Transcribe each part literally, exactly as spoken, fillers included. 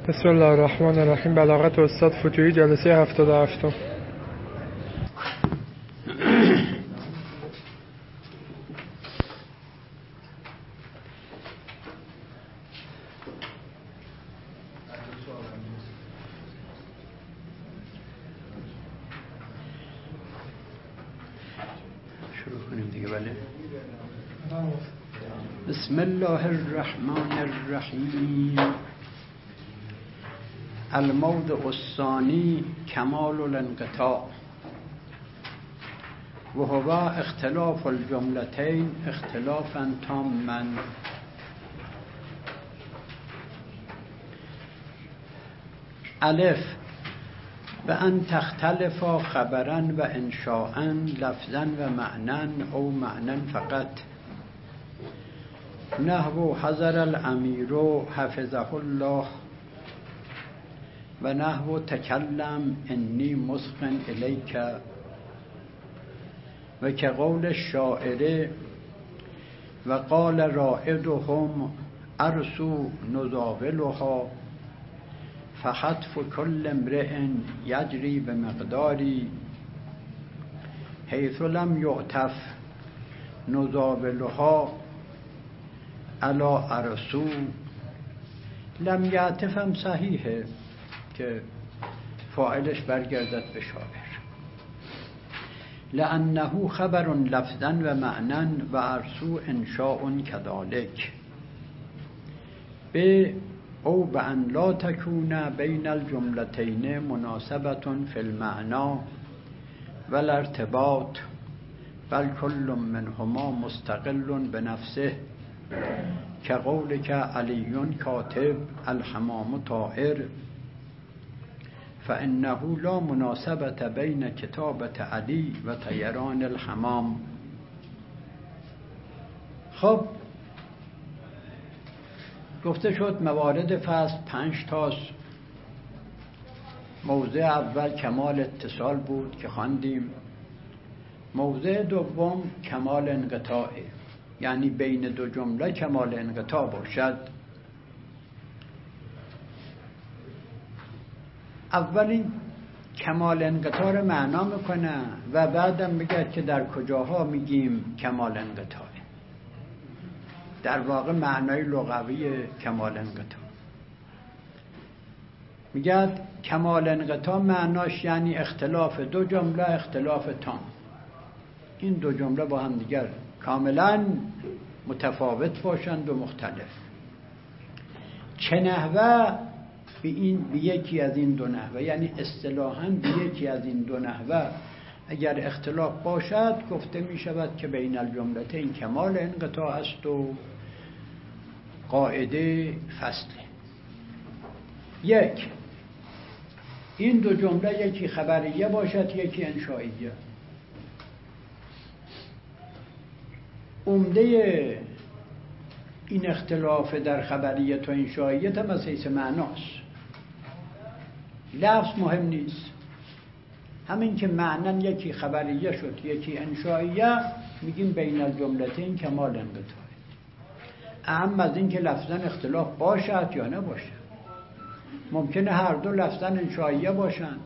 بسم الله الرحمن الرحیم. بلاغت استاد فتوحی، جلسه هفتاد و هفتم. شروع کنیم دیگه. بله. بسم الله الرحمن الرحیم. الموضع الثانی کمال الانقطاع و هو اختلاف الجملتین اختلافا تاما. الف و ان تختلف خبرا و انشاء لفظا و معنا او معنا فقط، نحو حضر الامیر حفظه الله و نحو تکلم انی مسخن الیک و که قول الشاعر و قال رائدهم ارسو نزاولها فخطف کل امرئ یجری بمقداری حیث لم یعطف نزاولها علی ارسو لم یعطفم صحیحه که فاعلش برگردد به شاعر. لانه خبر لفظا و معنا و ارسو انشاء کذالک به او به ان لا تکون بین الجملتین مناسبة فی المعنا و الارتباط بل کل منهما مستقل بنفسه که قولک علی کاتب الحمام طائر فانه لا مناسبة بین کتابة علی و طیران الحمام. خب گفته شد موارد فصل پنج تاست. موضع اول کمال اتصال بود که خواندیم. موضع دوم کمال انقطاع، یعنی بین دو جمله کمال انقطاع باشد. اولین کمال انقطاع رو معنا میکنه و بعدم میگه که در کجاها میگیم کمال انقطاع. در واقع معنای لغوی کمال انقطاع میگه کمال انقطاع معناش یعنی اختلاف دو جمله اختلاف تام. این دو جمله با هم دیگر کاملا متفاوت باشند و مختلف. چه نحوه؟ به این به یکی از این دو نحوه، یعنی اصطلاحاً به یکی از این دو نحوه اگر اختلاف باشد گفته می شود که بین الجملتین کمال انقطاع است و قاعده فصله. یک، این دو جمله یکی خبریه باشد یکی انشائیه. عمده این اختلاف در خبریت و انشائیت هم از حیث معناست. لفظ مهم نیست. همین که معنن یکی خبریه شد یکی انشائیه میگیم بین الجملتین کمال انقطاع. اهم از این که لفظاً اختلاف باشد یا نباشد. ممکنه هر دو لفظاً انشائیه باشند،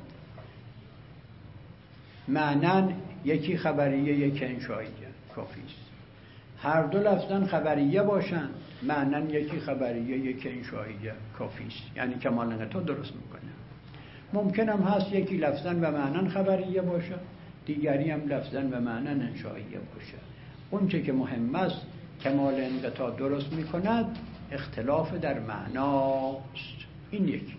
معنن یکی خبریه یکی انشائیه، کافی است. هر دو لفظاً خبریه باشند، معنن یکی خبریه یکی انشائیه، کافی است. یعنی کمال انقطاع درست میکنه. ممکن هم هست یکی لفظاً و معنن خبریه باشه، دیگری هم لفظاً و معنن انشائیه باشه. اون چه که مهم است کمال انقطاع درست میکند اختلاف در معناست. این یکی.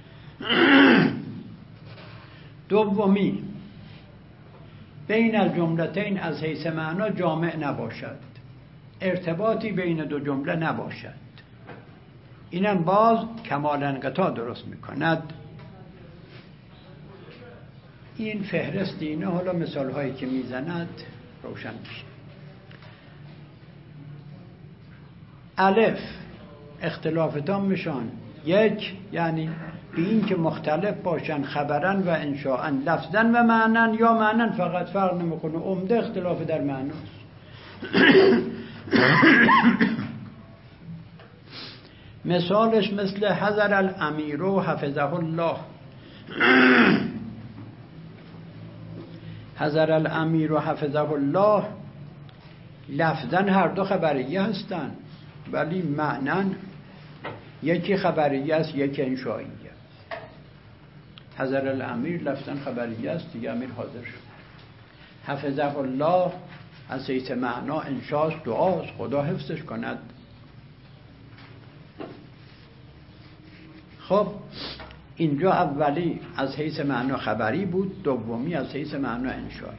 دومی، بین الجملتین از حیث معنا جامع نباشد، ارتباطی بین دو جمله نباشد. اینم باز کمال انقطاع درست میکند. این فهرست اینه، حالا مثال هایی که میزند روشن میشه. الف، اختلافتان میشن. یک، یعنی به این که مختلف باشن خبرن و انشاءن لفظن و معنن یا معنن فقط، فرق نمیکنه. عمده اختلاف در معناست. مثالش مثل حذر الامیر و حفظه الله. حذر الامیر و حفظه الله لفظاً هر دو خبریه هستن، ولی معناً یکی خبریه است یکی انشائیه. حذر الامیر لفظاً خبریه است، دیگه امیر حاضر شد. حفظه الله از حیث معنا انشاست، دعاست، خدا حفظش کند. خب اینجا اولی از حیث معنا خبری بود، دومی از حیث معنا انشایی.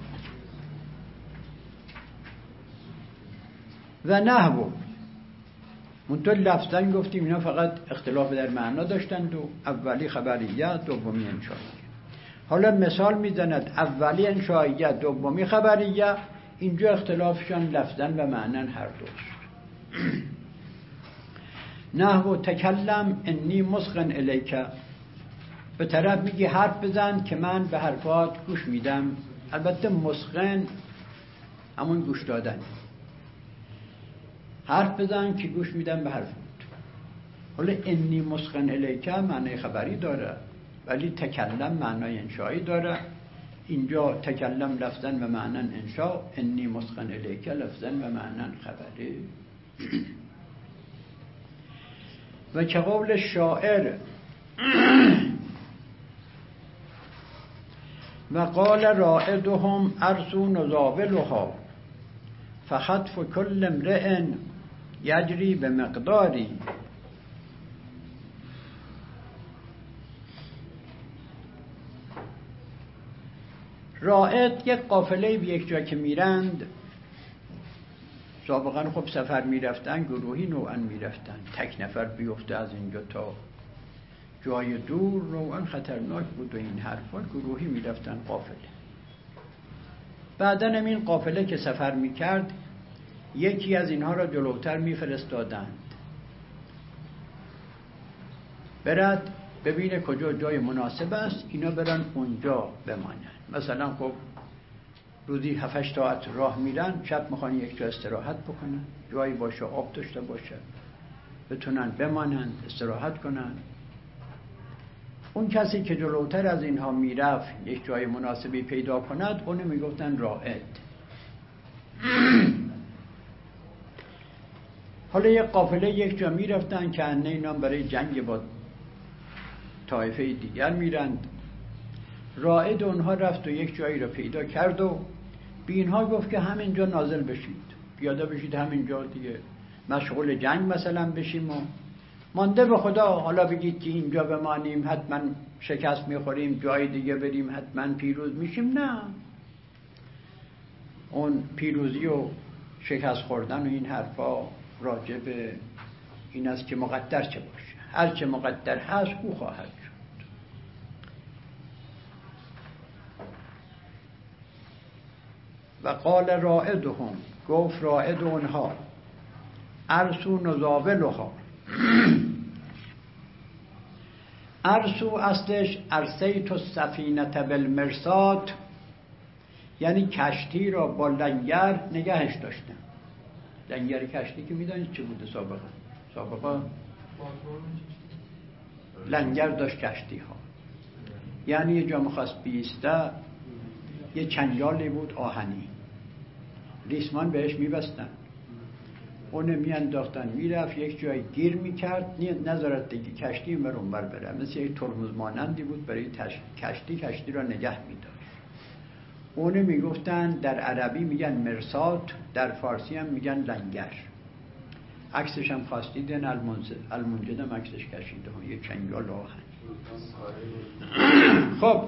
و نحو منطور لفظاً گفتیم اینا فقط اختلاف در معنا داشتند و اولی خبریه دومی انشایی. حالا مثال میزند اولی انشائیه دومی خبریه، اینجا اختلافشان لفظاً و معناً هر دوست. نحو تکلم انی مسخن الیک، به طرف میگی حرف بزن که من به حرفات گوش میدم. البته مسخن همون گوش دادن، حرف بزن که گوش میدم به حرفات. حالا انی مسخن الیک معنی خبری داره، ولی تکلم معنای انشایی داره. اینجا تکلم لفظاً و معناً انشا، انی مسخن الیک لفظاً و معناً خبری. و که قول شاعر و قال رائدهم ارسو نزاولها فخطف کل امرئ یجری به مقداری. رائد یک قافله به یک جا که میرند، سابقا خب سفر میرفتن گروهی نوعا میرفتن، تک نفر بیفته از اینجا تا جای دور نوعا خطرناک بود و این حرفا، گروهی میرفتن قافله. بعدن این قافله که سفر میکرد یکی از اینها را جلوتر میفرستادند برد ببینه کجا جای مناسب است، اینا برن اونجا بمانن. مثلا خب روزی هفت ساعت راه میرن، شب میخوان یک جا استراحت بکنن، جایی باشه آب داشته باشه بتونن بمانن استراحت کنن. اون کسی که جلوتر از اینها میرفت یک جای مناسبی پیدا کند اونو میگفتن رائد. حالا یک قافله یک جا میرفتن که انه اینا برای جنگ با طایفه دیگر میرند. رائد اونها رفت و یک جایی را پیدا کرد و بی اینها گفت که همینجا نازل بشید، پیاده بشید همینجا دیگه، مشغول جنگ مثلا بشیم و مانده به خدا حالا بگید که اینجا بمانیم حتما شکست میخوریم، جای دیگه بریم حتما پیروز میشیم. نه، اون پیروزی و شکست خوردن و این حرفا راجع به این است که مقدر چه باشه، هر چه مقدر هست او خواهد شد. و قال رائدهم، گفت رائد اونها، ارسو نزاولها. ارسو اصلش ارسیت السفینه بالمرصاد، یعنی کشتی را با لنگر نگهش داشتن. لنگر کشتی که میدونید چه بوده سابقا؟ سابقا لنگر داشت کشتی ها، یعنی یه جا میخواست بیسته، یه چنگالی بود آهنی، ریسمان بهش میبستن، اونه میانداختن میرفت یک جای گیر میکرد، نذارد دیگه کشتی این بر اون بر بره، مثل یک ترمز مانندی بود برای تش... کشتی کشتی را نگه میداشت. اونه میگفتن در عربی میگن مرصاد، در فارسی هم میگن لنگر. عکسش هم خواستیدن، المنجد هم عکسش کشیده ها، یه چنگال آهن. خب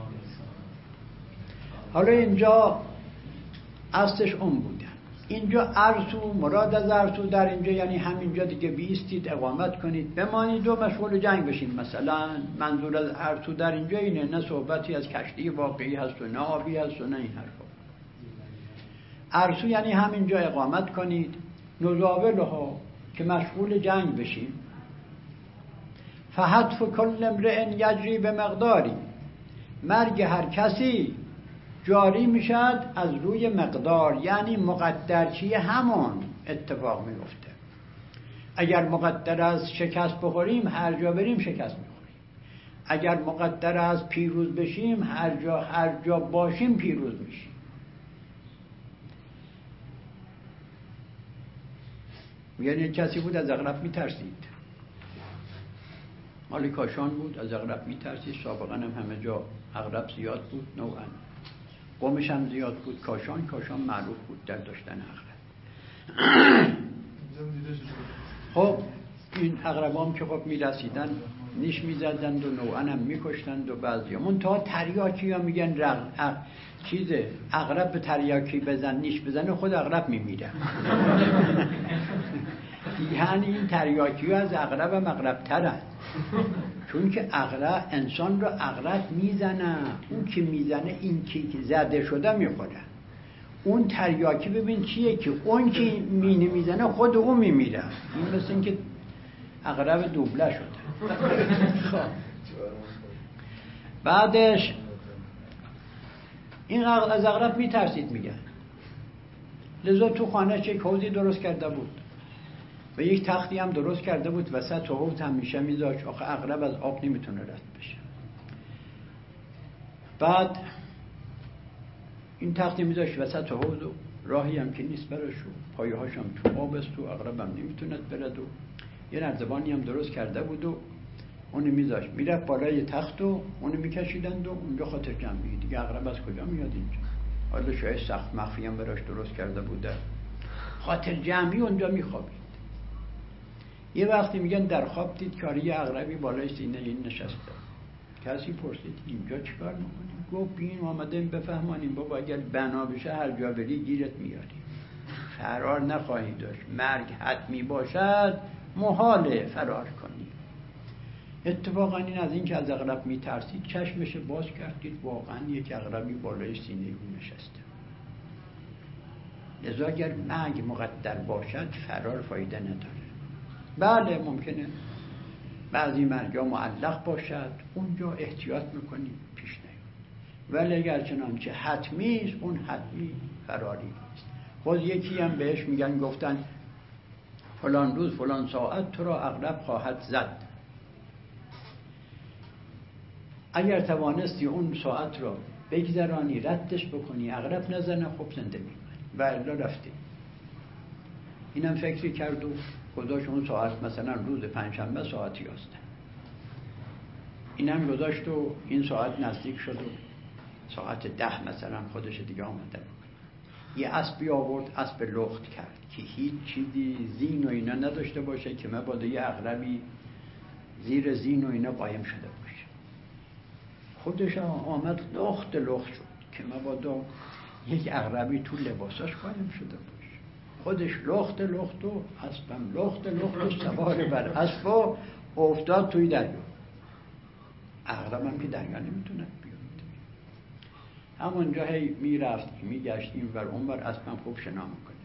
حالا اینجا اصلش اون بودن. اینجا ارسو، مراد از ارسو در اینجا یعنی همینجا دیگه بیستید، اقامت کنید، بمانید و مشغول جنگ بشین. مثلا منظور از ارسو در اینجا اینه، نه صحبتی از کشتی واقعی هست و نه آبی هست و نه این حرفا. ارسو یعنی همینجا اقامت کنید، نزاولها که مشغول جنگ بشین. فحتف کل امرئ یجری به مقداری، مرگ هر کسی جاری میشد از روی مقدار، یعنی مقدرچی همون اتفاق میفته. اگر مقدر است شکست بخوریم هر جا بریم شکست میخوریم. اگر مقدر است پیروز بشیم هر جا هر جا باشیم پیروز میشیم. یعنی کسی بود از عقرب میترسید، مال کاشان بود، از عقرب میترسید. سابقا هم همه جا عقرب زیاد بود، نوعا قومش هم زیاد بود. کاشان کاشان معروف بود در داشتن عقرب. خب این عقرب هم که خب میرسیدن نیش میزدند و نوعا هم میکشتند و بعضی هم منتها تریاکی ها میگن رق... ا... چیزه عقرب به تریاکی بزن نیش بزنه خود عقرب میمیره. یعنی این تریاکی ها از عقرب هم عقرب ترن، چون که عقرب انسان رو عقرب میزنه، اون که میزنه این که زده شده میخوره. اون تریاکی ببین چیه که اون که مینه میزنه خود اون میمیره. این مثل این که عقرب دوبله شده. خب بعدش این از عقرب میترسید میگن، لذا تو خانه چه حوضی درست کرده بود و یک تختی هم درست کرده بود وسط حوض همیشه میذاشت، آخه عقرب از آب نمیتونه رد بشه. بعد این تختی میذاشت وسط حوض و راهی هم که نیست براش، پایه هاش هم تو آب است و عقرب هم نمیتونه برد. و یه نردبانی هم درست کرده بود و اونو میذاشت میرفت بالای تخت و اونو میکشیدند و اونجا خاطر جمعی دیگه. عقرب از کجا میاد اینجا؟ حالا شاید سخت مخفی هم براش درست کرده بوده، خاطر جمعی اونجا میخوابید. یه وقتی میگن در خواب دید که یه عقربی بالای سینه این نشسته. کسی پرسید اینجا چیکار میکنیم؟ گفت این آمدیم بفهمانیم بابا اگر بنا بشه هر جا بری گیرت میاریم، فرار نخواهی داشت، مرگ حتمی باشد محاله فرار کنی. اتفاقا این از این که از عقرب میترسید چشمش باز کردید، واقعا یک عقربی بالای سینه او نشسته. لذا اگر مرگ مقدر باشد فرار فایده نداره. بله ممکنه بعضی مرگا معلق باشد، اونجا احتیاط میکنیم پیش نیاد، ولی اگر چنانچه حتمی است اون حتمی فراری نیست. خود یکی هم بهش میگن گفتن فلان روز فلان ساعت تو را عقرب خواهد زد، اگر توانستی اون ساعت را بگذرانی ردش بکنی عقرب نزنه خب زنده میمونی و الا رفتی. اینم فکری کرد و گذاشت اون ساعت مثلا روز پنجشنبه ساعت یازده، اینم گذاشت و این ساعت نزدیک شد و ساعت ده مثلا خودش دیگه آمده بود. یه اسبی آورد، اسب لخت کرد که هیچ چیزی زین و اینا نداشته باشه که مبادا یه عقربی زیر زین و اینا قایم شده باشه. خودش آمد لخت لخت شد که مبادا یک عقربی تو لباساش قایم شده باشه. خودش لخت لخت و اسبم لخت لخت و سوار بر اسب و افتاد توی دریا. عقرب هم که دریا نمیتونه بیاد، همونجا هی میرفت میگشت این ور اون ور، اسبم خوب شنا میکنه،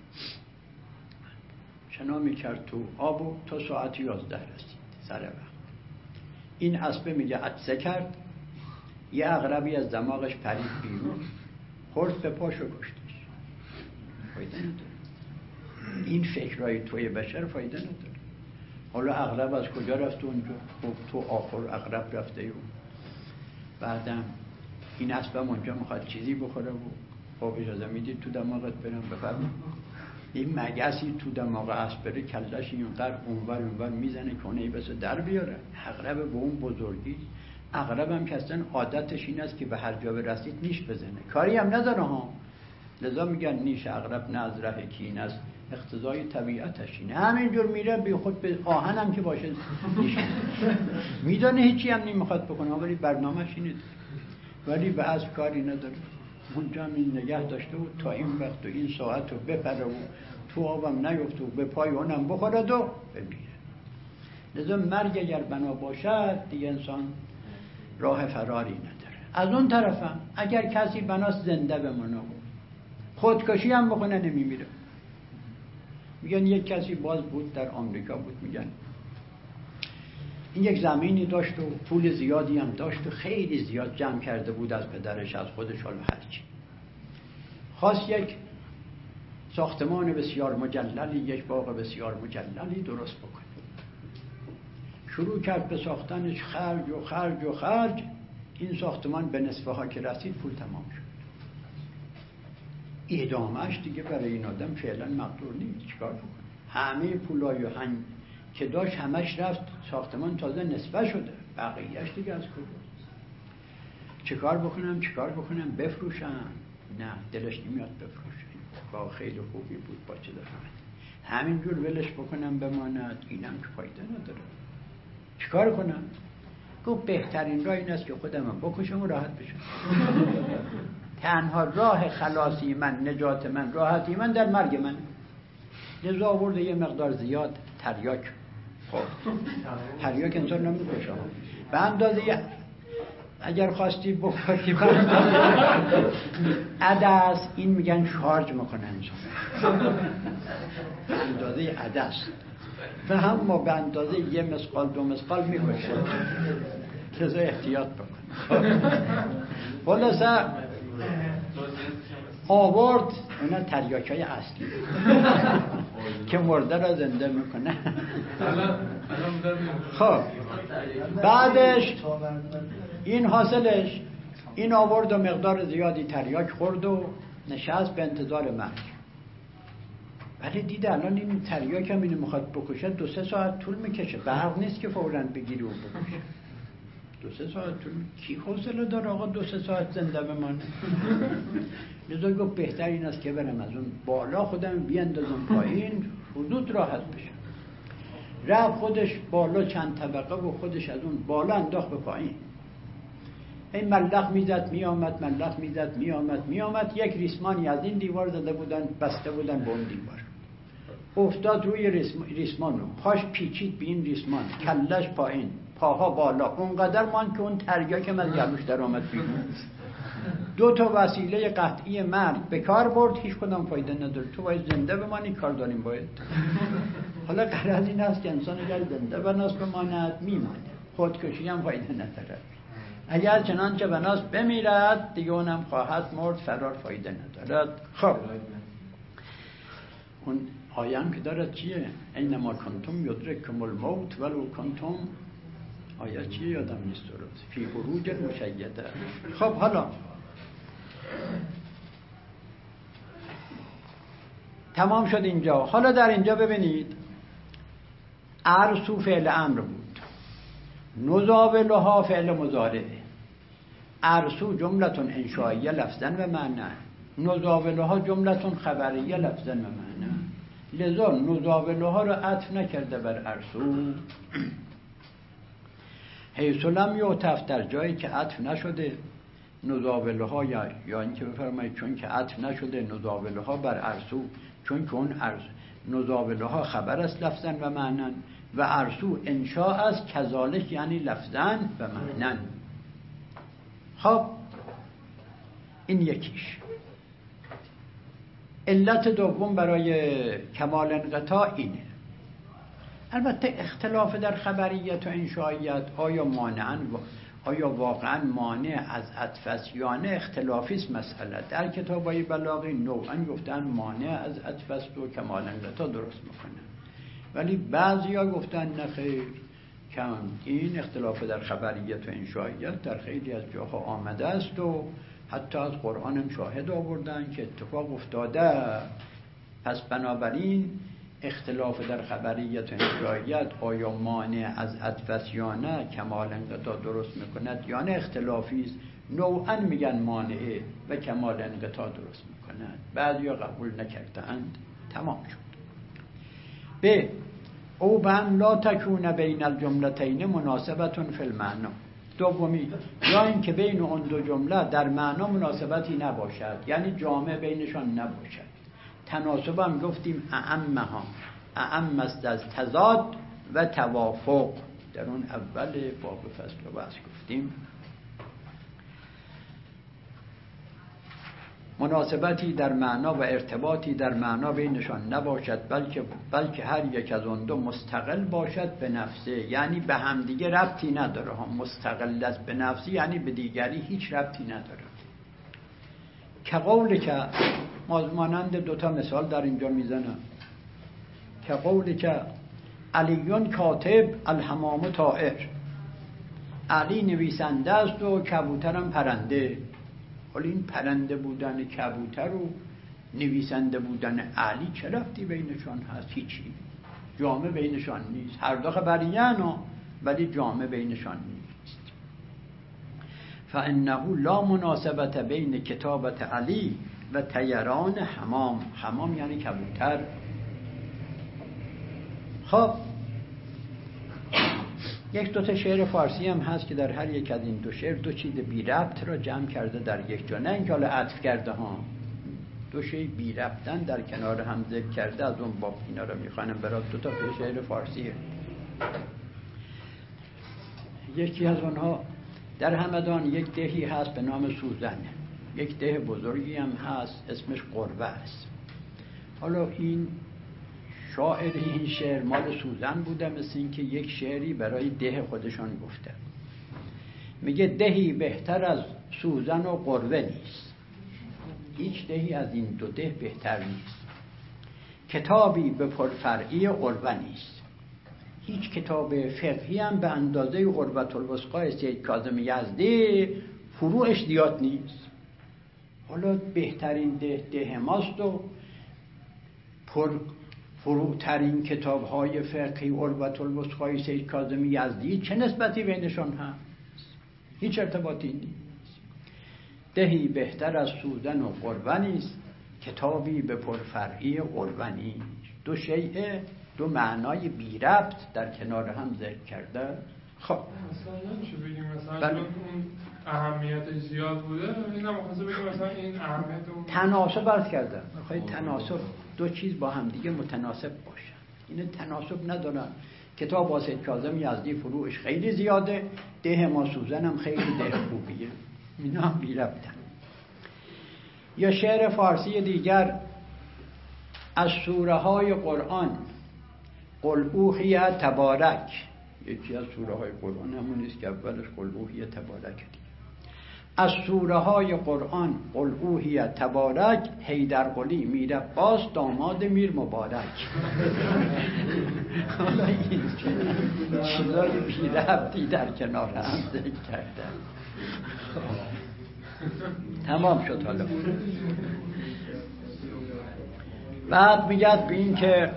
شنا میکرد تو آب و تا ساعت یازده رسید سر وقت. این اسب میگه عطسه کرد، یه عقربی از دماغش پرید بیرون، خورد به پاش و کشتش. فایده نداره این فکرهای توی بشر، فایده نداره. حالا عقرب از کجا رفت اونجا؟ خب تو آخر عقرب رفته و بعدم این اسبم اونجا میخواد چیزی بخوره و خب اجازه میدید تو دماغت برم بفرمایید. این مگسی تو دماغ اسب بره کلش اینقدر اونور اونور میزنه که اونه بس در بیاره. عقرب به اون بزرگی، عقرب هم که اصلا عادتش این است که به هر جا برسید نیش بزنه، کاری هم نداره ها. لذا میگن نیش عقرب نه از ره کین است، اقتضای طبیعتش اینه، همینجور میره بی خود به آهن هم که باشه نیش میدانه هیچی هم نمیخواد بکنه، ولی برنامه‌اش اینه، ولی به از کاری نداره. اونجا این نگه داشته و تا این وقت و این ساعت رو بپره و تو آبم نیفته و به پای اونم بخورد و بمیره. لذا مرگ اگر بنا باشد دیگه انسان راه فراری نداره. از اون طرفم اگر کسی بناست زنده بمونه، خودکشی هم بکنه نمیمیره. میگن یک کسی باز بود در آمریکا بود، میگن این یک زمینی داشت و پول زیادی هم داشت و خیلی زیاد جمع کرده بود از پدرش از خودش، حالا هرچی خواست یک ساختمان بسیار مجللی، یک باغ بسیار مجللی درست بکنه. شروع کرد به ساختنش، خرج و خرج و خرج. این ساختمان به نصفه ها که رسید پول تمام شد. ادامهش دیگه برای این آدم فعلا مقدور نیست. چیکار بکنه؟ همه پولای و هنگ که داشت همش رفت، ساختمان تازه نصفه شده، بقیهش دیگه از کجا؟ چیکار بکنم چیکار بکنم بفروشم؟ نه، دلش نمیاد بفروشه. با خیلی خوبی بود، با چه دفعه همینجور ولش بکنم بماند، اینم که فایده نداره. چیکار کنم؟ گفت بهترین راه این است که خودم بکشم و راحت بشم. تنها راه خلاصی من، نجات من، راحتی من در مرگ من. لذا آورده یه مقدار زیاد تریاک. خب تریاک انسان نمیکشه. به اندازه اگر خواستی بخوری به اندازه عدس، این میگن شارژ میکنه انسان. به اندازه عدس و هم ما به اندازه یه مسقال دو مسقال میکشه. لذا احتیاط بکن. خلاصه آورد اونا تریاک های اصلی که مرده را زنده میکنه. خب بعدش این حاصلش این آورد و مقدار زیادی تریاک خورد و نشست به انتظار مرگ. ولی دیده الان این تریاک هم اینو میخواد بکشه، دو سه ساعت طول میکشه. برق نیست که فوراً بگیری و بکشه. دو سه ساعت طول. کی حوصله داره آقا دو سه ساعت زنده بمانه؟ لذا گفت بهتر این است که برم از اون بالا خودم بیاندازم پایین، حدود راحت بشم. رفت خودش بالا چند طبقه و خودش از اون بالا انداخت به پایین. این ملق میزد میآمد، ملق میزد میآمد میآمد. یک ریسمانی از این دیوار زده بودن، بسته بودن به اون دیوار. افتاد روی ریسمان رو، پاش پیچید به این ریسمان، کلش پایین، پاها بالا، اونقدر مان که اون تریاک من گلوش در آمد بیرون. دو تا وسیله قطعی مرگ به کار برد، هیچ کدام فایده نداره. تو باید زنده بمانی، کار داریم باید. حالا غرض این است که انسان اگر زنده بناس بماند میماند، خودکشی هم فایده نداره. اگر چنانچه بناس بمیرد دیگه اونم خواهد مرد، فرار فایده ندارد. خب اون آیه هم که دارد چیه؟ اینما کنتم یدرککم الموت ولو کنتم، آیه چیه یادم نیست درست، فی بروج مشیده. خب حالا تمام شد اینجا. حالا در اینجا ببینید ارسو فعل امر بود، نزاولها فعل مضارعه. ارسو جملتون انشائیه لفظاً و معنی، نزاولها جملتون خبریه لفظاً و معنی. لذا نزاولها رو عطف نکرده بر ارسو. حیث لم یعطف، در جایی که عطف نشده نزاولها، یا یا اینکه بفرمایید چون که عطف نشده نزاولها بر ارسو، چون که اون ارسو نزاولها خبر است لفظاً و معنی و ارسو انشاء است کذالک، یعنی لفظاً و معنی. خب این یکیش. علت دوم برای کمال انقطاع اینه. البته اختلاف در خبریت و انشائیت، آیا مانعاً آیا واقعاً مانع از عطف است یا نه اختلافی است مسئله. در کتابای بلاغی نوعاً گفتن مانع از عطف است و کمال انقطاع درست میکنه، ولی بعضیا گفتن نه خیر، کم این اختلاف در خبریت و انشائیت در خیلی از جاها آمده است و حتی از قرآن هم شاهد آوردن که اتفاق افتاده. پس بنابراین اختلاف در خبریت و انشائیت آیا مانع از عطف است یا نه کمال انقطاع درست میکند یا نه اختلافی است. نوعاً میگن مانعه و کمال انقطاع درست میکند، بعضیا قبول نکردند. تمام شد. ب او بن لا تکون بین الجملتین مناسبتون فی المعنی. دومی، یا این که بین اون دو جمله در معنا مناسبتی نباشد، یعنی جامع بینشان نباشد. تناسب هم گفتیم اعمها، اعم است از تضاد و توافق، در اون اول باب فصل و بحث گفتیم. مناسبتی در معنا و ارتباطی در معنا بینشان نباشد، بلکه بلکه هر یک از اون دو مستقل باشد به نفسه، یعنی به همدیگه ربطی نداره. هم مستقل است به نفسه یعنی به دیگری هیچ ربطی نداره. که قول که مانند دوتا مثال در اینجا میزنم که قولی که علیون کاتب الحمام طائر، علی نویسنده است و کبوترم پرنده. حالا این پرنده بودن کبوتر و نویسنده بودن علی چه ربطی بینشان هست؟ هیچی، جامعه بینشان نیست. هر دو خبریان ولی جامعه بینشان نیست. فانه لا مناسبت بین کتابت علی و طیران حمام. حمام یعنی کبوتر. خب یک دو تا شعر فارسی هم هست که در هر یک از این دو شعر دو چیز بی ربط را جمع کرده در یک جا، نه اینکه حالا عطف کرده ها، دو شی بی ربطن در کنار هم ذکر کرده. از اون باب اینا رو میخوانم برات. دو تا شعر فارسیه. یکی از اونها در همدان یک دهی هست به نام سوزن، یک ده بزرگی هم هست اسمش قربه است. حالا این شاعر این شعر مال سوزن بوده، مثل این که یک شعری برای ده خودشان گفته. میگه دهی بهتر از سوزن و قربه نیست، هیچ دهی از این دو ده بهتر نیست. کتابی به پرفرعی قربه نیست، هیچ کتاب فقهی هم به اندازه قربت الوثقی سید کاظم یزدی فروعش زیاد نیست. حالا بهترین ده ده ماست و پر فروعترین کتاب های فقهی قربت الوثقی سید کاظم یزدی چه نسبتی بینشان هست؟ هیچ ارتباطی نیست. دهی بهتر از سوزن و قربه نیست، کتابی به پرفرعی قربه نیست. دو شیء، دو معنای بی ربط در کنار هم ذکر کرده. خب مثلا نمیشه بگیم مثلا بله. چون اون اهمیتش زیاد بوده، اینم می‌خواسته بگیم مثلا این اهمیت اون تناسب عرض کرده. میخوای تناسب، دو چیز با هم دیگه متناسب باشن. این تناسب ندارن. کتاب واسه کاظم یزدی فروعش خیلی زیاده، ده ما سوزن هم خیلی ده خوبیه. اینا هم بی ربطن. یا شعر فارسی دیگر از سوره های قرآن، قل اوحی تبارک، یکی از سوره های قرآن همون نیست که اولش قل اوحی تبارک دی. از سوره های قرآن قل اوحی تبارک، حیدر قلی میر عباس داماد میر مبارک. حالا این چیزای بی ربطی در کنار هم ذکر کردن. تمام شد. حالا بعد میگد به این که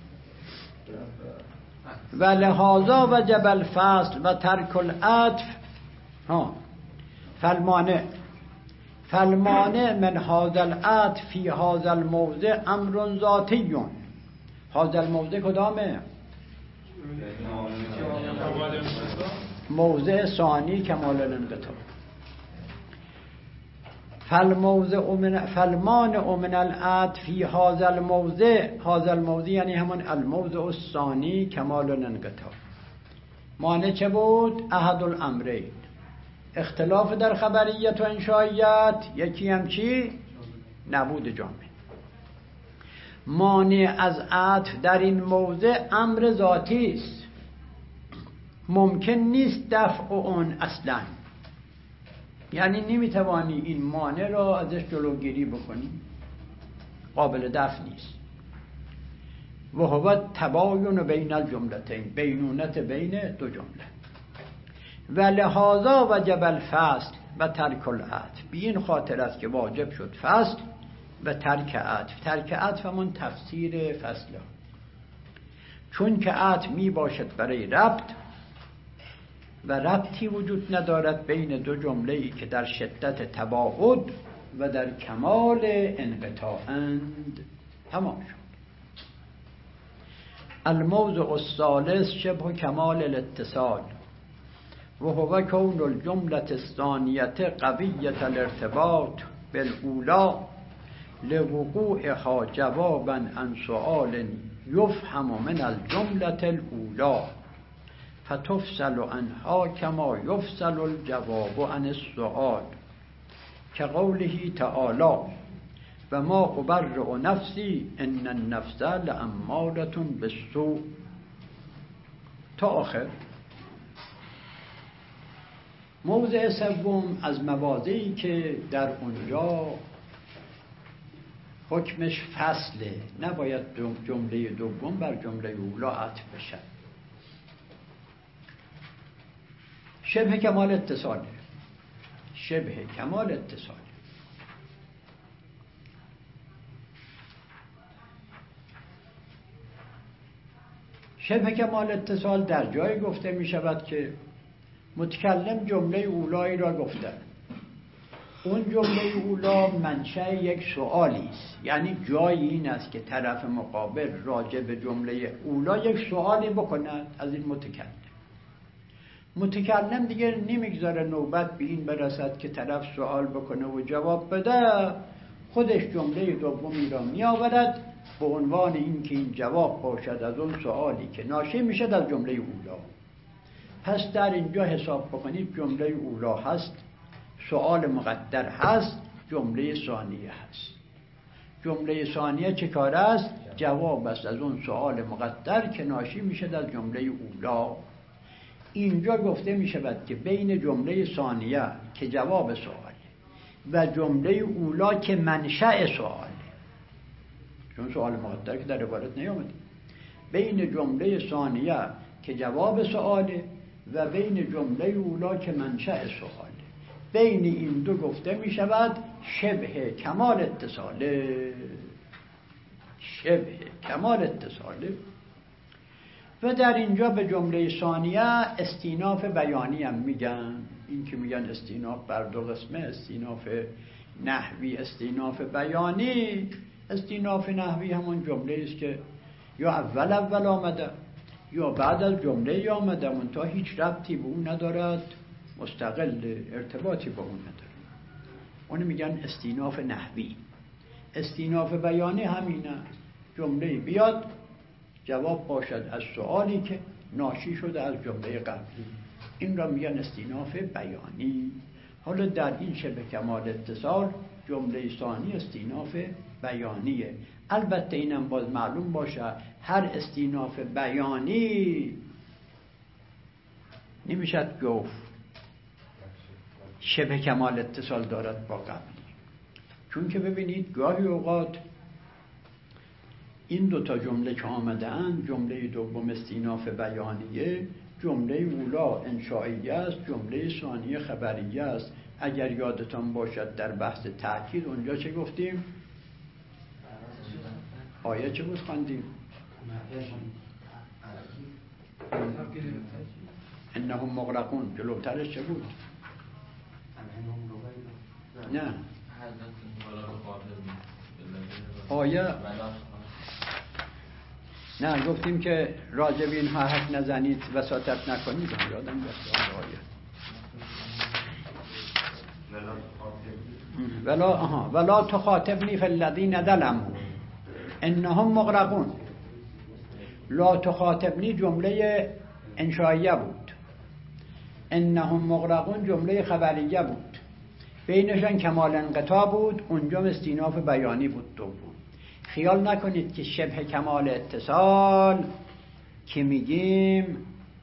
و لحاظا وجب الفصل و ترک العطف ها فالمانع فالمانع من هذا العطف فی هذا الموضع امر ذاتی. هذا الموضع کدامه؟ موضع ثانی کمال الانقطاع. فالموضع من فالمانع من العطف فی هذا الموضع، هذا الموضع یعنی همون الموضع الثانی کمال الانقطاع. مانع چه بود؟ احد الامرین، اختلاف در خبریت و انشائیت، یکی هم چی؟ نبود جامعه. مانع از عطف در این موضع امر ذاتی است، ممکن نیست دفع اون اصلا، یعنی نمیتوانی این مانع را ازش جلوگیری بکنی، قابل دفع نیست. و هو تباین بین الجملتین، بینونت بین دو جمله. و لحاظا وجب الفصل و ترک العطف، به این خاطر است که واجب شد فصل و ترک عطف. ترک عطف همون تفسیر فصله، چون که عطف می باشد برای ربط و ربطی وجود ندارد بین دو جمله‌ای که در شدت تباعد و در کمال انقطاعند. تمام شد. الموضع الثالث شبه کمال الاتصال و هو کون الجملة الثانیة قویة الارتباط بالاولی لوقوعها جوابا عن سؤال یفهم من الجملة الاولی فتفصل عنها كما يفصل الجواب عن السؤال، كقوله تعالى وما أبرئ نفسي ان النفس لأمارة بالسوء تا آخر. موضع سوم از مواضعی که در اونجا حکمش فصله، نباید جمله دوم بر جمله اولا عطف بشه. شبه کمال اتصاله، شبه کمال اتصاله. شبه کمال اتصال در جای گفته می شود که متکلم جمله اولایی را گفته، اون جمله اولا منشأ یک سؤالی است، یعنی جایی این است که طرف مقابل راجع به جمله اولا یک سؤالی بکند از این متکلم. متکلم دیگه نمیگذاره نوبت به این برسد که طرف سوال بکنه و جواب بده، خودش جمله دومی را می آورد به عنوان این که این جواب باشد از اون سوالی که ناشی میشد از جمله اولا. پس در اینجا حساب بکنید جمله اولا هست، سوال مقدر هست، جمله ثانیه هست. جمله ثانیه چه کار است؟ جواب است از اون سوال مقدر که ناشی میشد از جمله اولا. اینجا گفته می شود که بین جمله ثانیه که جواب سواله و جمله اولا که منشأ سواله، چون سوال مقدر که در عبارت نیامده، بین جمله ثانیه که جواب سواله و بین جمله اولا که منشأ سواله، بین این دو گفته می شود شبه کمال اتصاله. شبه کمال اتصاله. و در اینجا به جمله ثانیه استیناف بیانی هم میگن. این که میگن استیناف بر دو قسمه، استیناف نحوی، استیناف بیانی. استیناف نحوی همون جمله است که یا اول اول آمده یا بعد از جمله آمده، منتها هیچ ربطی به اون ندارد، مستقل ارتباطی با اون نداره، اون میگن استیناف نحوی. استیناف بیانی همینه، جمله بیاد جواب باشد از سوالی که ناشی شده از جمله قبلی، این را میگن استیناف بیانی. حالا در این شبه کمال اتصال جمله ثانی استیناف بیانیه. البته اینم باز معلوم باشه هر استیناف بیانی نمیشد گفت شبه کمال اتصال دارد با قبلی، چون که ببینید گاهی اوقات این دو تا جمله که آمده اند، جمله دوم استیناف بیانیه، جمله اولا انشائیه است، جمله ثانیه خبریه است. اگر یادتان باشد در بحث تأکید اونجا چه گفتیم؟ آیه چه بود خواندیم؟ انهم مغرقون. جلوترش چه بود؟ نه آیه نه گفتیم که راجب اینها حرف نزنید، وساطت نکنید. یادم رفت آیه ولا آها ولا تخاطبنی فی الذین ظلموا انهم مغرقون. لا تخاطبنی جمله انشائیه بود، انهم مغرقون جمله خبریه بود، بینشان کمال انقطاع بود، اونجا استیناف بیانی بود دوم. خیال نکنید که شبه کمال اتصال که میگیم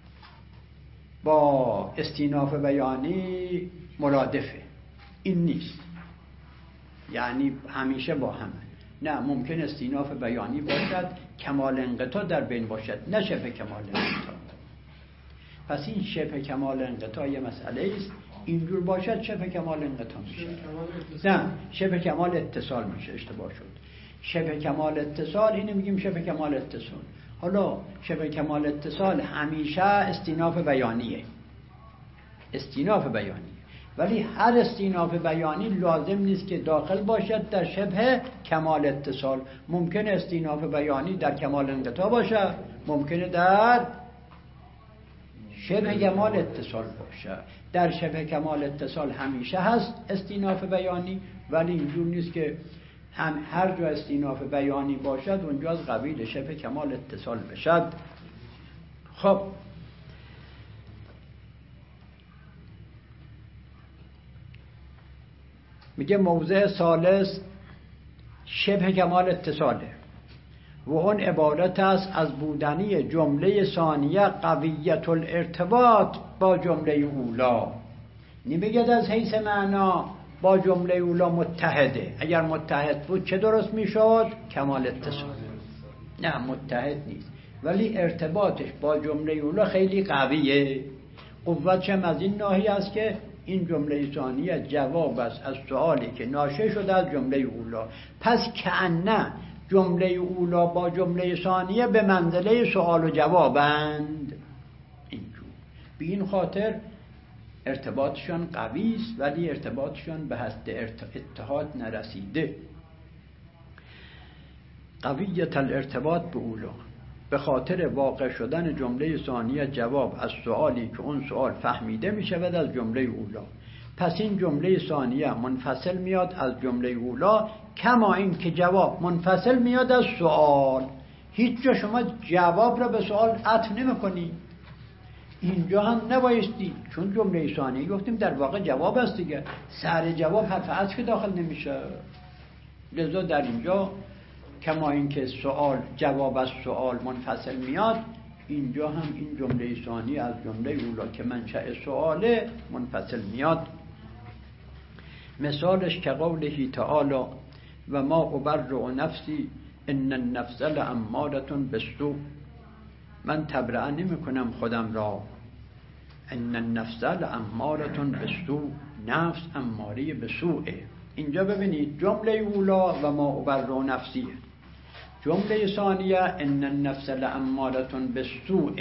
با استیناف بیانی مرادفه، این نیست، یعنی همیشه با همه. نه، ممکن استیناف بیانی باشد کمال انقطاع در بین باشد، نه شبه کمال انقطاع. پس این شبه کمال انقطاع یه مسئله است، اینجور باشد شبه کمال انقطاع میشه. نه، شبه کمال اتصال میشه، اشتباه شد. شبه کمال اتصال اینو میگیم شبه کمال اتصال. حالا شبه کمال اتصال همیشه استیناف بیانیه، استیناف بیانی، ولی هر استیناف بیانی لازم نیست که داخل باشد در شبه کمال اتصال. ممکن استیناف بیانی در کمال انقطاع باشه، ممکنه در شبه کمال اتصال باشه. در شبه کمال اتصال همیشه هست استیناف بیانی، ولی اینجور نیست که هم هر جا استیناف بیانی باشد اونجا از قبیل شبه کمال اتصال بشد. خب میگه موضع ثالث شبه کمال اتصاله و اون عبارت است از بودنی جمله ثانیه قویت الارتباط با جمله اولا. نمیگه از حیث معنا با جمله اولا متحده. اگر متحد بود چه درست میشد؟ کمال اتصال. نه متحد نیست، ولی ارتباطش با جمله اولا خیلی قویه. قوتش هم از این ناحیه است که این جمله ثانیه جواب است از سوالی که ناشئ شده از جمله اولا. پس کأنه جمله اولا با جمله ثانیه به منزله سوال و جوابند. اینجور به این خاطر ارتباطشان قوی است، ولی ارتباطشان به حد اتحاد نرسیده. قویت الارتباط به اولا، به خاطر واقع شدن جمله ثانیه جواب از سوالی که اون سوال فهمیده می شود از جمله اولا. پس این جمله ثانیه منفصل میاد از جمله اولا، کما این که جواب منفصل میاد از سوال. هیچ جا شما جواب را به سوال عطف نمی کنی. اینجا هم نبایستی، چون جمله ثانیه گفتیم در واقع جواب است دیگه، سر جواب حرف عطف که داخل نمیشه. لذا در اینجا کما اینکه سوال جواب از سوال منفصل میاد، اینجا هم این جمله ثانیه از جمله اولا که منشأ سواله منفصل میاد. مثالش که قوله تعالی و ما ابرئ نفسی ان النفس لاماره بالسوء، من تبرئه نمی کنم خودم را. ان النفس لاماره بالسوء، نفس اماره به سوء. اینجا ببینید جمله اولا و ما ابرئ نفسی، جمله ثانیه ان النفس لاماره بالسوء.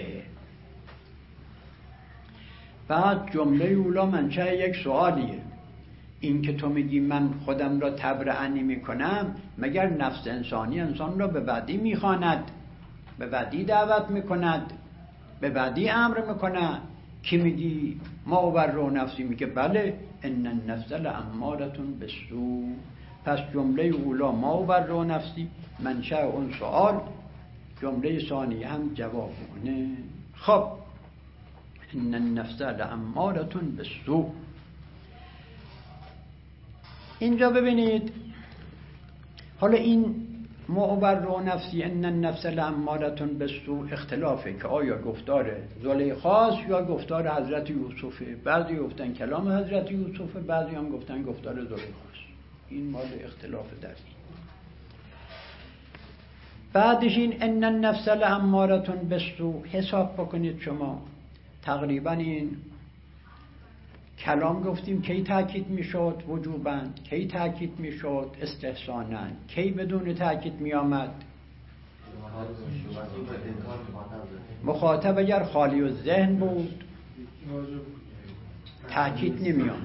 بعد جمله اولا منشأ یک سوالیه، این که تو میگی من خودم را تبرئه نمی کنم، مگر نفس انسانی انسان را به بدی میخواند، به بدی دعوت میکند، به بدی امر میکند؟ که میگی ما ابرئ نفسی، میگه بله ان النفس لاماره بالسوء. پس جمله اولا ما ابرئ نفسی منشأ اون سوال، جمله ثانیه هم جواب اونه. خب ان النفس لاماره بالسوء. اینجا ببینید حالا این ما ابرئ نفسی ان النفس لاماره بالسوء اختلافه که آیا گفتار زلیخاست یا گفتار حضرت یوسفه. بعضی گفتن کلام حضرت یوسفه، بعضی هم گفتن گفتار زلیخاست. این مال اختلاف در این. بعدش این ان النفس لاماره بالسوء حساب بکنید شما. تقریبا این کلام گفتیم کی تاکید میشد وجوباً، کی تاکید میشد استحساناً، کی بدون تاکید میآمد. مخاطب اگر خالی و ذهن بود تاکید نمیآمد،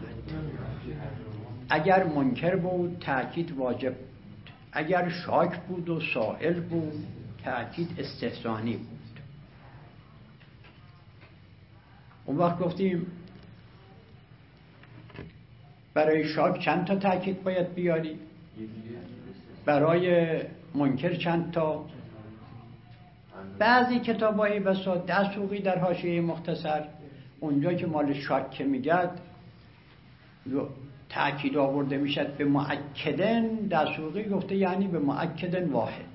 اگر منکر بود تاکید واجب بود، اگر شاک بود و سائل بود تاکید استحسانی بود. اون وقت گفتیم برای شاک چند تا تاکید باید بیاری؟ برای منکر چند تا؟ بعضی کتابای بسا دسوقی در حاشیه مختصر اونجا که مال شاک که میگد تاکید آورده میشد به مؤکدن، دسوقی گفته یعنی به مؤکدن واحد.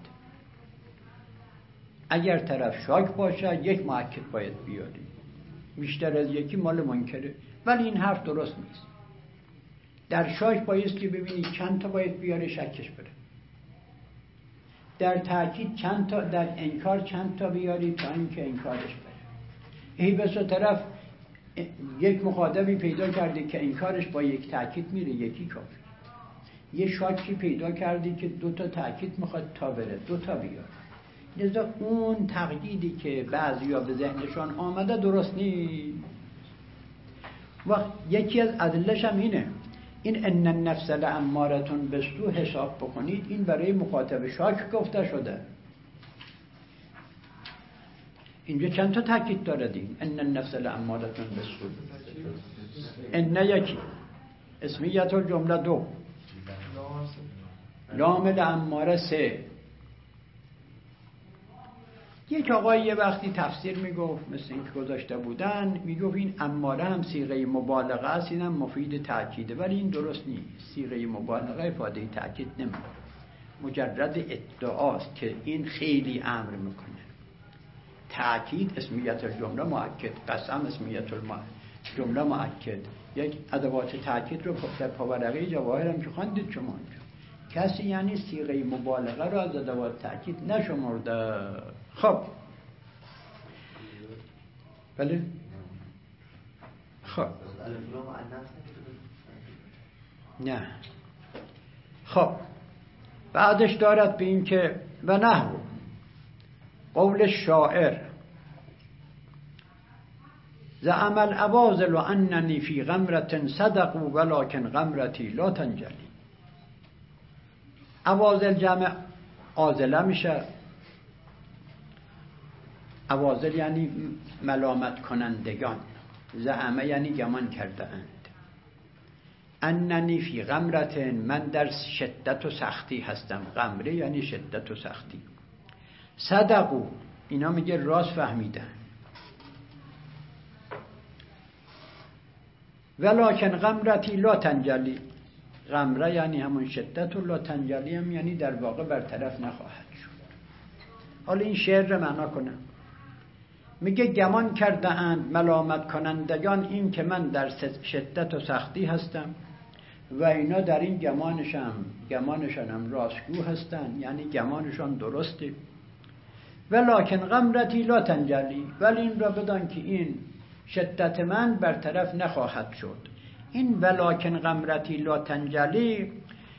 اگر طرف شاک باشه یک مؤکد باید بیاری، بیشتر از یکی مال منکره. ولی این حرف درست نیست. در شاک بایستی ببینی چند تا باید بیاره شکش بره. در تاکید چند تا، در انکار چند تا بیاری تا اینکه انکارش بره. ای بسا طرف یک مخاطبی پیدا کردی که انکارش با یک تاکید میره، یکی کافی. یه شاکی پیدا کردی که دو تا تاکید میخواد تا بره، دو تا بیاره. لذا اون تقییدی که بعضیا به ذهنشان آمده درست نیست. وقت یکی از ادله‌ش هم اینه، این ان النفس لاماره بالسوء حساب بکنید، این برای مخاطب شاک گفته شده. اینجا چند تا تاکید داره دین؟ ان النفس لاماره بالسوء. ان یکی اسمیت الجمله دو، لام لاماره سه. یک آقای یه وقتی تفسیر میگفت مثل این که گذاشته بودن، میگفت این اماره هم صیغه مبالغه است، این هم مفید تأکیده، ولی این درست نیست. صیغه مبالغه افاده تأکید نمیکنه، مجرد ادعاست که این خیلی امر میکنه. تأکید اسمیت الجمله مؤکد، قسم اسمیت جمله مؤکد. یک ادوات تاکید رو در پاورقی جواهر هم که خواندید شما اونجا، کسی یعنی صیغه مبالغه رو از ادوات تاکید نشمرده. خب بله خب نه خب بعدش دارد به این که و نحو قول شاعر زعم الأواذل اننی فی غمرة صدقوا ولکن غمرتی لا تنجلی. اواذل جمع آذله میشه. اواذل یعنی ملامت کنندگان، زعمه یعنی گمان کرده اند. اننی فی غمرة، من در شدت و سختی هستم. غمره یعنی شدت و سختی. صدقوا، اینا میگه راست فهمیدن. ولکن غمرتی لا تنجلی، غمره یعنی همون شدت و لا تنجلی هم یعنی در واقع برطرف نخواهد شد. حالا این شعر رو معنا کنم. میگه گمان کرده اند ملامت کنندگان این که من در شدت و سختی هستم و اینا در این گمانشم گمانشان هم راستگو هستن، یعنی گمانشان درسته. ولکن غمرتی لا تنجلی، ولی این را بدان که این شدت من برطرف نخواهد شد. این ولکن غمرتی لا تنجلی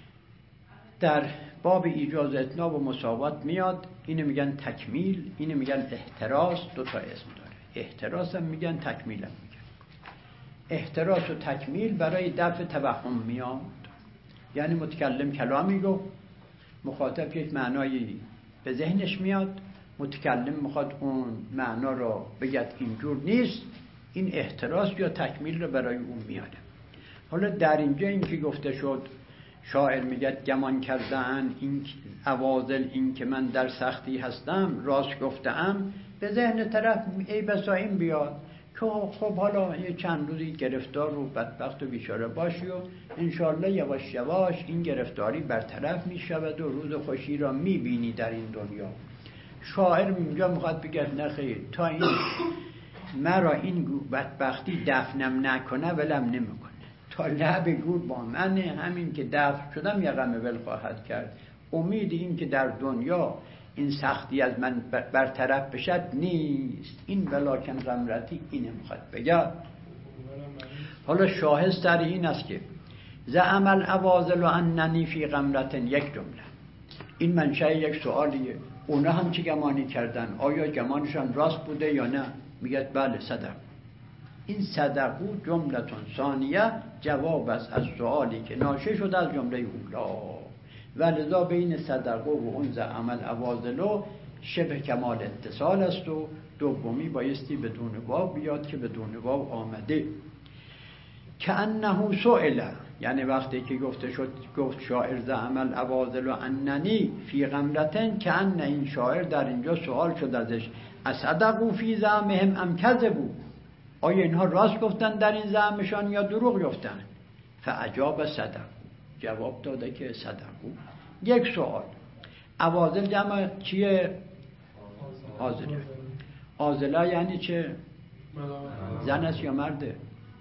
در باب ایجاز اتناب و مساوات میاد. اینو میگن تکمیل، اینو میگن احتراس. دو تا اسم داره. احتراس هم میگن، تکمیل هم میگن. احتراس و تکمیل برای دفع توهم میاد. یعنی متکلم کلامی گفت، مخاطب یک معنایی به ذهنش میاد، متکلم میخواد اون معنا رو بگه اینجور نیست، این احتراس یا تکمیل رو برای اون میاره. حالا در اینجا این که گفته شد شاعر میگه گمان کردن این اواذل این که من در سختی هستم راست گفتم، به ذهن طرف ای بسا این بیاد که خب حالا یه چند روزی گرفتار و بدبخت و بیچاره باشی و انشالله یواش یواش این گرفتاری برطرف میشود و روز خوشی را میبینی در این دنیا. شاعر اینجا میخواد بگه نه خیر، تا این مرا این بدبختی دفنم نکنه ولم نمیکنه. تا لب گور با من، همین که دفن شدم یقم ول خواهد کرد. امید این که در دنیا این سختی از من برطرف بشد نیست. این ولکن غمرتی اینه میخواد بگه. حالا شاهد سر این است که زعم الاواذل اننی فی غمرة، یک جمله. این منشأ یک سوالیه. اونا هم چه گمانی کردن؟ آیا گمانشان راست بوده یا نه؟ میگه بله صدق. این صدقو جملتون ثانیه جواب است از سوالی که ناشئ شده از جمله اولا. ولذا بین صدقو و اون زعم الاواذل شبه کمال اتصال است و دومی بایستی بدون واو بیاد که بدون واو آمده. که انه سئل، یعنی وقتی که گفته شد گفت شاعر زعم الاواذل اننی فی غمرة، که ان این شاعر در اینجا سوال شد ازش اصدقوا فی زعمهم ام کذبوا، آیا اینها راست گفتن در این زعمشان یا دروغ گفتن؟ فاجاب صدق، جواب داده که صدقوا. یک سوال، اواذل جمع چیه؟ آذله. آذله یعنی چه؟ زن است یا مرده؟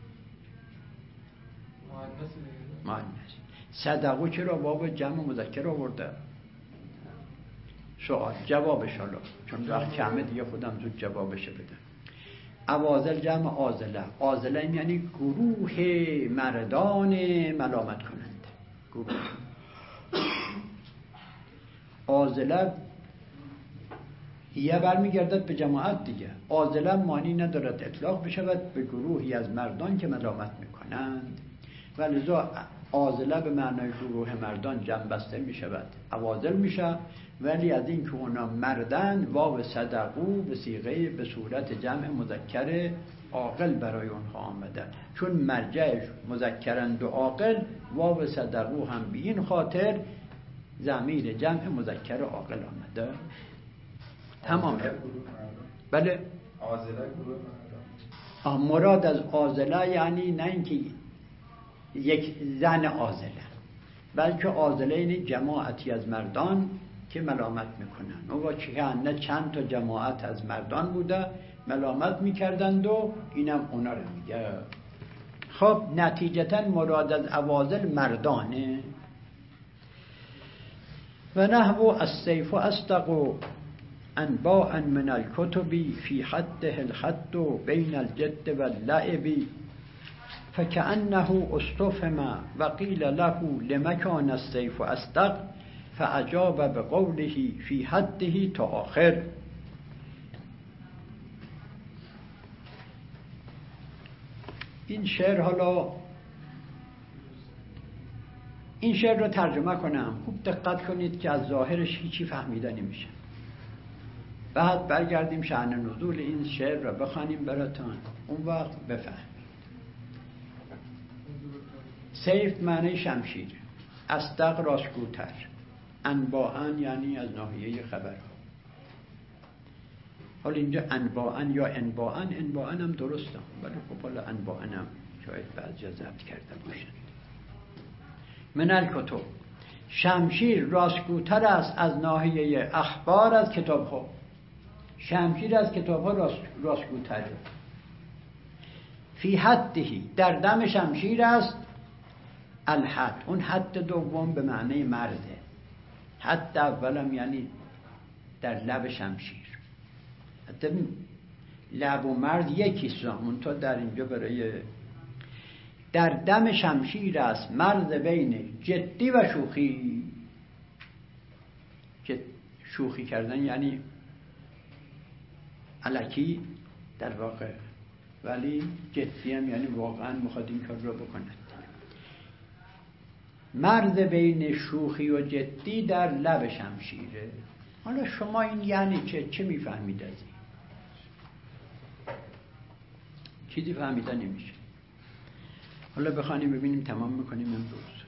مؤنث. صدقو چرا باب جمع مذکر آورده؟ سوال، جوابش حالا چون وقت کمه دیگه خودم زود جوابش بدم. اواذل جمع آذله. آذله یعنی گروه مردان ملامت کنند. گروه آذله یه برمیگردد به جماعت دیگه. آذله معنی ندارد اطلاق بشود به گروهی از مردان که ملامت میکنند، ولذا آذله به معنای گروه مردان جمع بسته می شود، اواذل می شود. ولی از این که اونا مردن، واو صدقو به صیغه به صورت جمع مذکر عاقل برای اونها آمده، چون مرجعش مذکرند و عاقل. واو صدقو هم به این خاطر ضمیر جمع مذکر عاقل آمده. تمام. بله، آذله گروه مردان. مراد از آذله یعنی نه اینکه یک زن آذله، بلکه آذله یعنی جماعتی از مردان که ملامت میکنن. و نه چند تا جماعت از مردان بوده ملامت میکردند و اینم اونا رو میگه. خب نتیجتا مراد از اوازل مردانه. و نحو السیف اصدق انباء من الكتب في حده الحد بين الجد واللعب فكأنه استفهم وقيل له لما كان السيف أصدق فأجاب بقوله في حده تا آخر. این شعر، حالا این شعر رو ترجمه کنم، خوب دقت کنید که از ظاهرش هیچی فهمیده نمیشه. بعد برگردیم شأن نزول این شعر رو بخوانیم براتون، اون وقت بفهم. سیف معنی شمشیر، اصدق راستگوتر، انباءن یعنی از ناحیه خبرها. حالا اینجا انباءن یا انباءن، انباءن هم درسته ولی خب حالا انباءن هم شاید بعضی ضبط کرده باشند. من الکتب، شمشیر راستگوتر است از ناحیه اخبار از کتاب ها. شمشیر از کتاب ها راست، راستگوتره. فی حدهی، در دم شمشیر است الحد، اون حد دوم به معنی مرده. حد اولم یعنی در لب شمشیر. حتی لب و مرد یکی سامون تا در اینجا برای در دم شمشیر است مرد بین جدی و شوخی. جد شوخی کردن یعنی الکی در واقع، ولی جدی هم یعنی واقعا میخواد این کار رو بکنه. مرد بین شوخی و جدی در لب شمشیره. حالا شما این یعنی چه؟ چه میفهمید از این؟ چیزی فهمیده نمیشه. حالا بخوانیم ببینیم، تمام میکنیم امروز.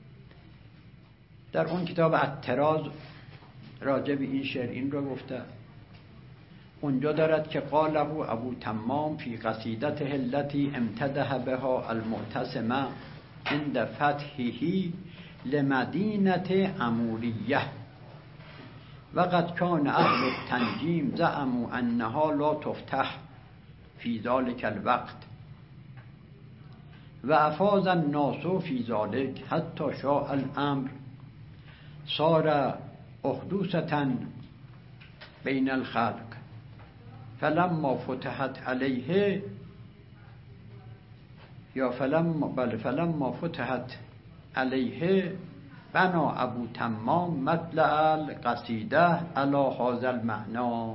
در اون کتاب الطراز راجع به این شعر این رو گفته. اونجا دارد که قاله ابو تمام فی قصیدته التي امتدح بها المعتصم عند فتحه لمدینه اموریه و قد کان اهل التنجیم زعموا انها لا تفتح فی ذلک الوقت و افاض الناس فی ذلک حتی شاء الامر صار احدوثة بین الخلق فلما فتحت علیه یا فلما بل فلما فتحت علیه بنا ابو تمام مطلع القصیده علی هذا المعنی.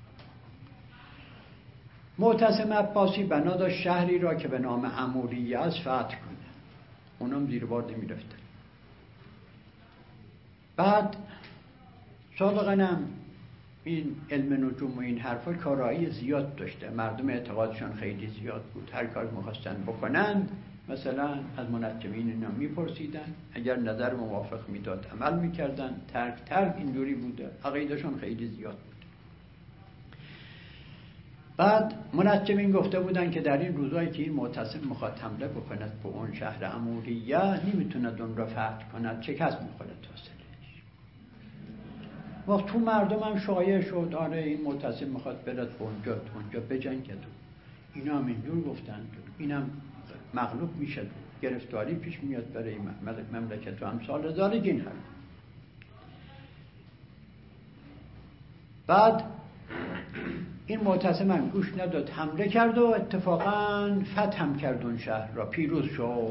معتصم عباسی بنا داشت شهری را که به نام اموریه است فتح کنه، اونم زیر بار نمی رفتن. بعد سابقا هم این علم نجوم و این حرفا کارایی زیاد داشته، مردم اعتقادشان خیلی زیاد بود، هر کار میخواستن بکنند مثلا از منجمین اینا میپرسیدن، اگر نظر موافق میداد عمل میکردن، ترک ترک اینجوری بوده، عقیدشان خیلی زیاد بود. بعد منجمین گفته بودن که در این روزایی که این معتصم میخواد حمله بکند به اون شهر اموریه نمیتوند اون را فتح کند، شکست میخوره تاسلش. وقت تو مردم هم شایع شد آره این معتصم میخواد برد به اونجا اونجا بجنگد، اینا هم اینجور گفتن، اینم مغلوب میشد، گرفتاری پیش میاد برای مملکت و امثال ذالک این حرف. بعد این معتصم هم گوش نداد، حمله کرد و اتفاقا فتح هم کرد اون شهر را، پیروز شد.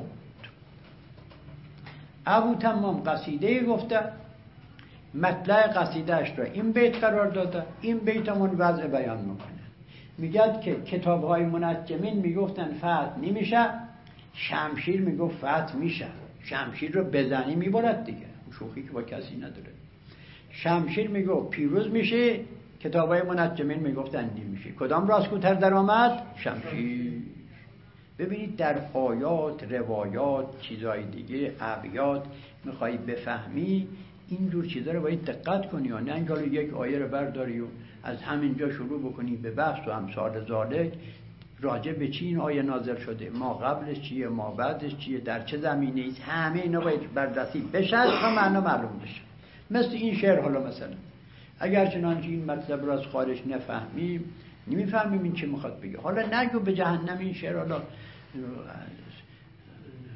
ابو تمام قصیده گفته، مطلع قصیدهش را این بیت قرار داده، این بیت همون وضع بیان میکنه. میگد که کتاب های منجمین میگفتن فتح نمیشه، شمشیر میگفت فتح میشه. شمشیر رو بزنی میبرد دیگه، شوخی که با کسی نداره. شمشیر میگفت پیروز میشه، کتاب های منجمین میگفتن نمیشه. کدام راستگوتر در آمد؟ شمشیر. ببینید در آیات، روایات، چیزای دیگه، ابیات میخوای بفهمی اینجور چیزا رو باید دقت کنی، نه اینجا یک آیه رو برداری و از همینجا شروع بکنی به بحث و امثال ذالک. راجع به چی این آیه نازل شده، ما قبلش چیه، ما بعدش چیه، در چه زمینه ایست، همه اینا باید بررسی بشه تا معنا معلوم بشه. مثل این شعر حالا مثلا اگر چنانچه این مطلب رو از خارج نفهمیم نمیفهمیم این چه میخواد بگه. حالا نگو به جهنم این شعر، حالا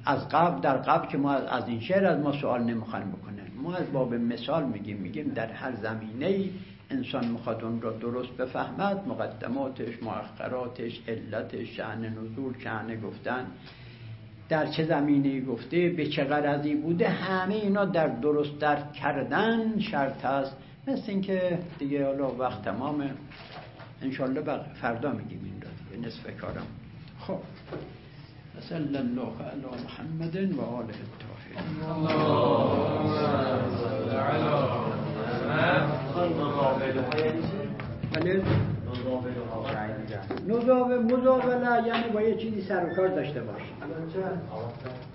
از قبل در قبل که ما از این شعر از ما سوال نمیخوایم بکنن، ما از باب مثال میگیم میگیم در هر زمینه‌ای انسان میخواد اون را درست بفهمد، مقدماتش، مؤخراتش، علتش، شأن نزول، شأن گفتن، در چه زمینه‌ای گفته، به چه غرضی بوده، همه اینا در درست درک کردن شرط است. مثل این که دیگه حالا وقت تمامه، انشالله فردا میگیم این را دیگه، نصف کارم. خب صلی الله علی محمد و آله الطاهرین. بله نزاوه مزاوله یعنی با یه چیزی سر و کار داشته باشه.